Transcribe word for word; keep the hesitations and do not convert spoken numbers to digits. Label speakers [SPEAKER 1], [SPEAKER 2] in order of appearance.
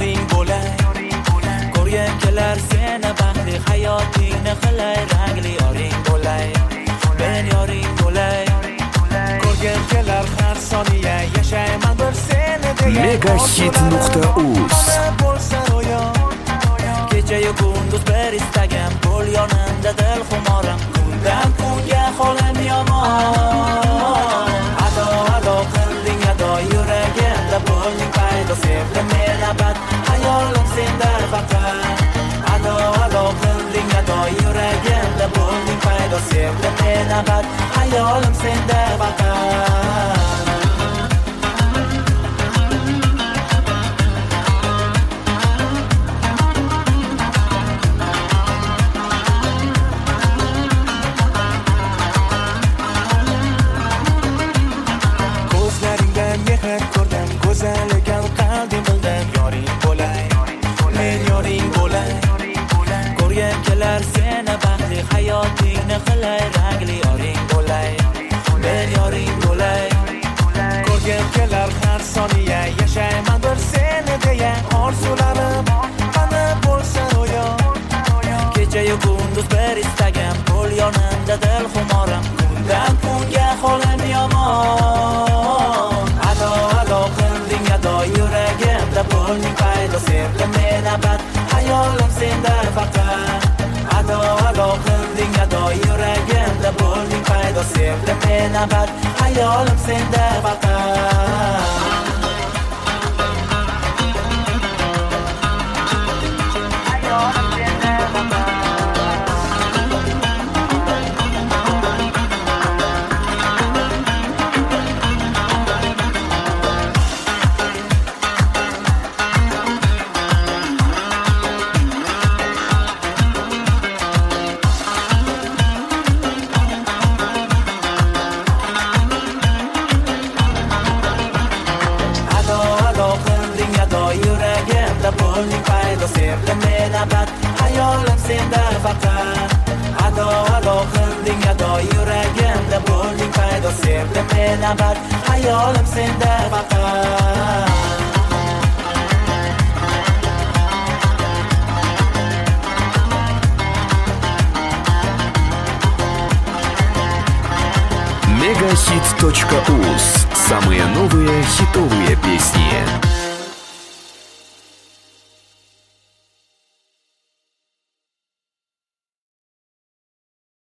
[SPEAKER 1] yoring bo'lay, ko'rgim kelar seni baxtli hayotingni qilay, rangli yoring bo'lay, men yoring bo'lay, ko'rgim kelar har soniya yashayman bir seni deya.
[SPEAKER 2] Megahit nuqta uz
[SPEAKER 1] kecha-yu kunduz bir istagim, bo'l yonimda dil xumorim, kundan kunga holim yomon. Ado ado qilding ado yuragimda bo'lding paydo, sevdim men abad hayolim senda faqat. Ado ado qilding ado yuragimda bo'lding paydo, sevdim men abad hayolim senda faqat. Go'zalligim qalbim bildim, yoring bo'lay, men yoring bo'lay, ko'rgim kelar seni baxtli hayotingni qilay, rangli yoring bo'lay, men yoring bo'lay, ko'rgim kelar har soniya yashayman bir seni deya. Orzularim mana bo'lsa ro'yo, kecha-yu kunduz bir istagim, bo'l yonimda dil xumorim, kundan kunga holim yomon. Ado ado qilding ado yuragimda bo'lding paydo, sevdim men abad hayolim senda faqat. Ado ado qilding ado yuragimda bo'lding paydo, sevdim men abad hayolim senda faqat. Bo'lding paydo, sevdim men abad hayolim senda faqat. Ado ado qilding ado yuragimda bo'lding paydo, sevdim men abad hayolim senda faqat.
[SPEAKER 2] Megahit точка уз. Самые новые хитовые песни.